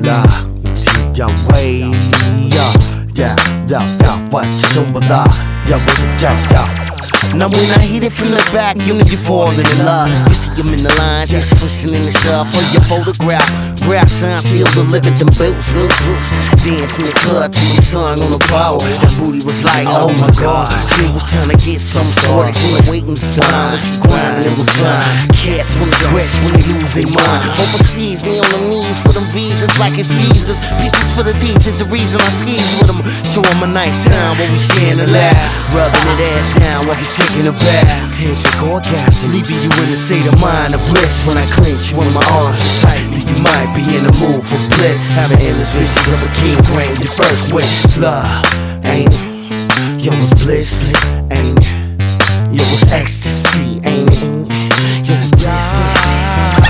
love, your way, what you doing with that? Now when I hit it from the back, you know you falling in love. You see him in the line, just swishing in the shop for your photograph. Grab sign, still delivered them boots. Dance in the club till the sun on the pole. That booty was like, oh my god. She was trying to get some started. She was waiting to spine, but she grinding, it was fine. Cats wanna scratch when they lose their mind. Overseas, me on them knees for them V's, it's like it's Jesus. Pieces for the D's is the reason I skis with them. Show them a nice time when we sharing a laugh. Rubbing that ass down while we taking a bath. Tantric orgasm, leaving you in a state of mind of bliss. When I clench you in my arms so tight, you might be in the mood for bliss. Having endless visions of a king, grant your first wish. Love, ain't it? Yo, it's bliss, ain't it? Yo, it's ecstasy, ain't it? Yo, it's bliss.